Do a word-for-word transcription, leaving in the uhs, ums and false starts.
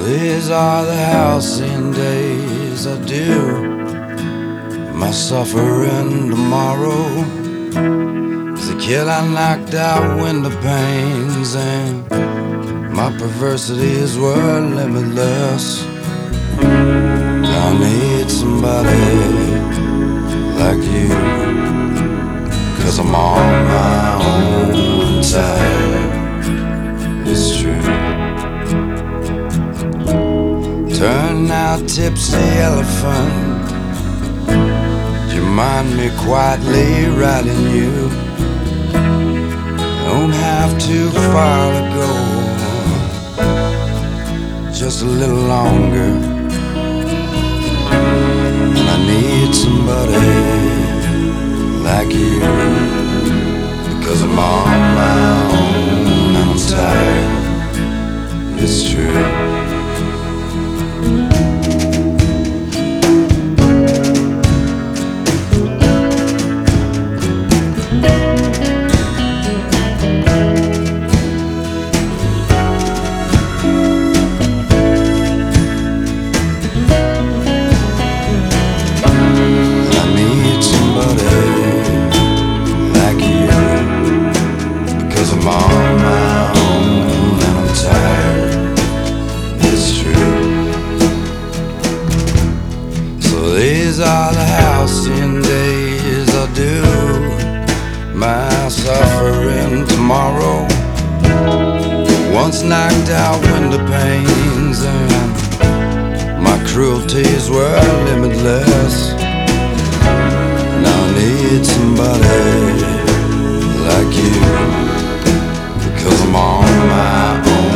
These are the halcyon days I do. My suffering tomorrow is a kid I knocked out window panes, and my perversities were limitless. I need somebody like you, 'cause I'm on my own side. It's true. Turn out tipsy elephant, you mind me quietly riding you. Don't have too far to go, just a little longer. And I need somebody like you, because I'm on my own and I'm tired. It's true. I'm on my own and I'm tired. It's true. So these are the halcyon days I do. My suffering tomorrow, once knocked out window panes, and my cruelties were limitless. Now I need somebody like you, 'cause I'm on my own.